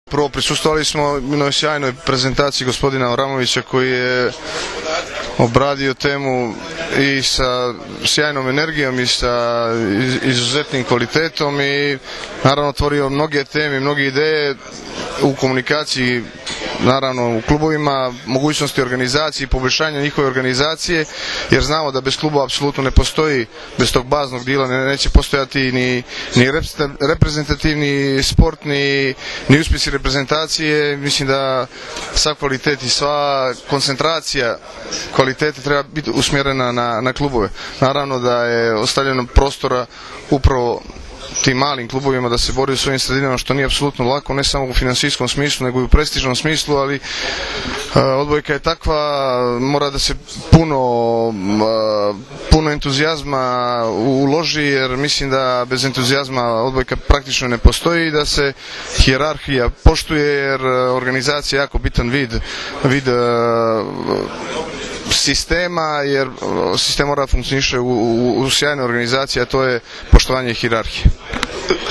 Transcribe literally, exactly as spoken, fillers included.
Prvo, prisustvovali smo jednoj sjajnoj prezentaciji gospodina Avramovića koji je obradio temu i sa sjajnom energijom i sa izuzetnim kvalitetom i naravno otvorio mnoge teme, mnoge ideje u komunikaciji, naravno u klubovima, mogućnosti organizacije i poboljšanja njihove organizacije, jer znamo da bez kluba apsolutno ne postoji, bez tog baznog dila neće postojati ni, ni reprezentativni sport, ni, ni uspjesi reprezentacije. Mislim da sva kvalitet i sva koncentracija kvalitete treba biti usmjerena na, na klubove. Naravno da je ostavljeno prostora upravo tim malim klubovima da se bori u svojim sredinama, što nije apsolutno lako, ne samo u financijskom smislu, nego i u prestižnom smislu, ali uh, odbojka je takva, mora da se puno, uh, puno entuzijazma uloži, jer mislim da bez entuzijazma odbojka praktično ne postoji i da se hijerarhija poštuje, jer organizacija je jako bitan vid, vid uh, sistema, jer sistem mora da funkcioniše u, u, u sjajnoj organizaciji, a to je poštovanje hijerarhije.